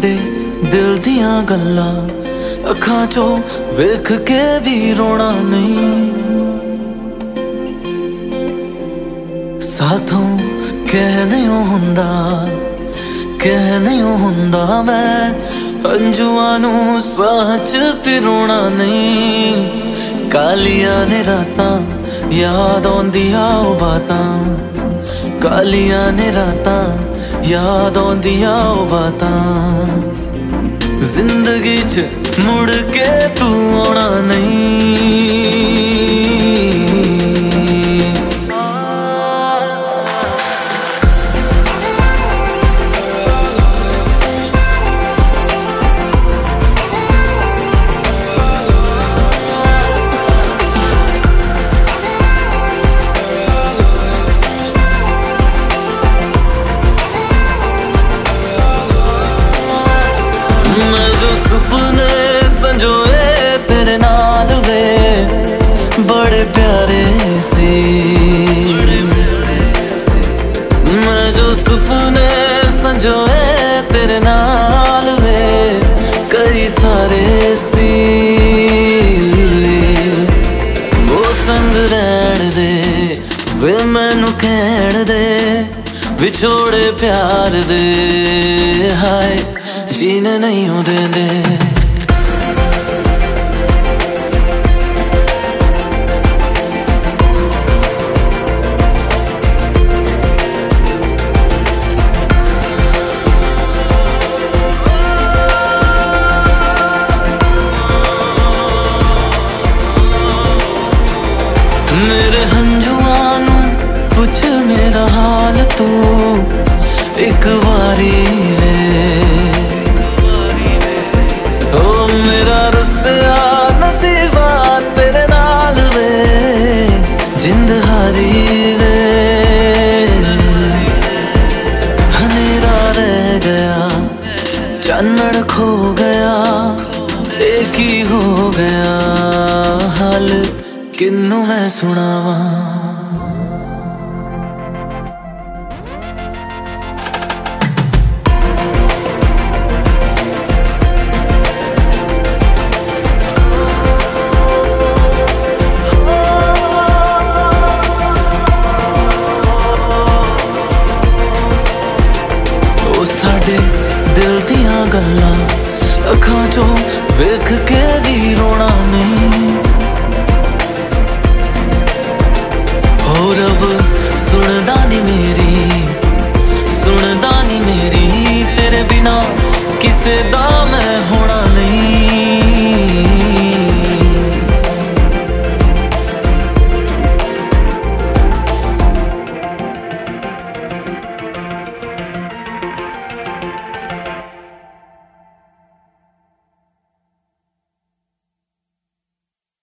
तेरे दिल दियां गल्लां अखां चों वेख के भी रोना नहीं। साथों कह नहीं हुंदा मैं अंजुआं नूं सच पिरोना नहीं। कालियां ने रातां याद आउंदियां ओ बातां, कालियां ने रातां याद आउंदियां ओ बातां। जिंदगी च मुड़ के तू आना नहीं। मैं जो सुपने संजोए तेरे नाल वे बड़े प्यारे सी। मैं जो सुपने संजोए तेरे नाल वे कई सारे सी। वो संग रहण दे वे मैनू कहण दे विछोड़े प्यार दे। हाय जीने नहीं हो देंदे। मेरे हंजुआं नूं पुछ मेरा हाल तू एक वारी वे। मेरा रस्सा नसीबा तेरे नाल वे जिंद हारी वे। हनेरा रह गया चानण खो गया एक ही हो गया हाल किन्नू मैं सुनावां।